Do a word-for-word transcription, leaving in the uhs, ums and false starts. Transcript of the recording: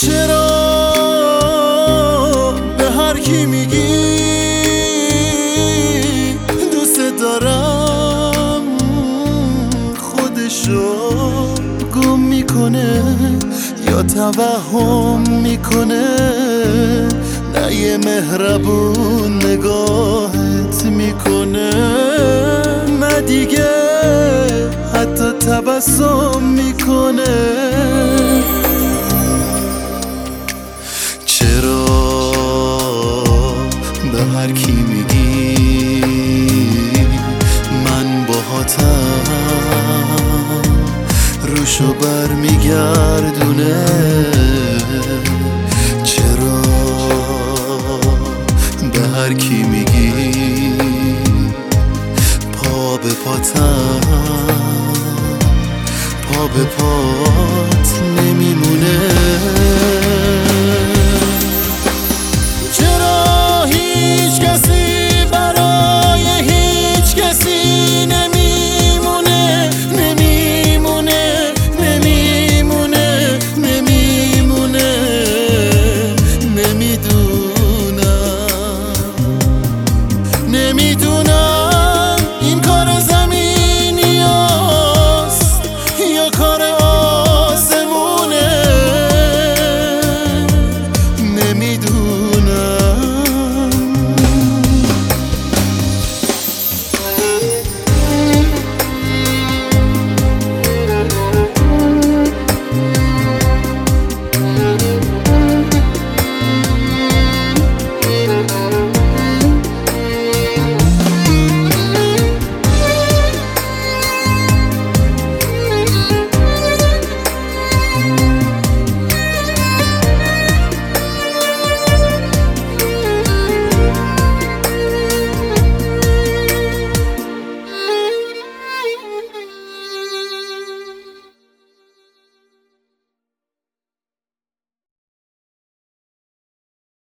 چرا به هر کی میگی دوست دارم خودشو گم میکنه یا توهم میکنه؟ نه یه مهربون نگاهت میکنه، نه دیگه حتی تبسم میکنه. چرا به هر کی میگی من باهاتم روشو بر میگردونه؟ چرا به هر کی میگی پا به پاتم پا به پات نمیمونه؟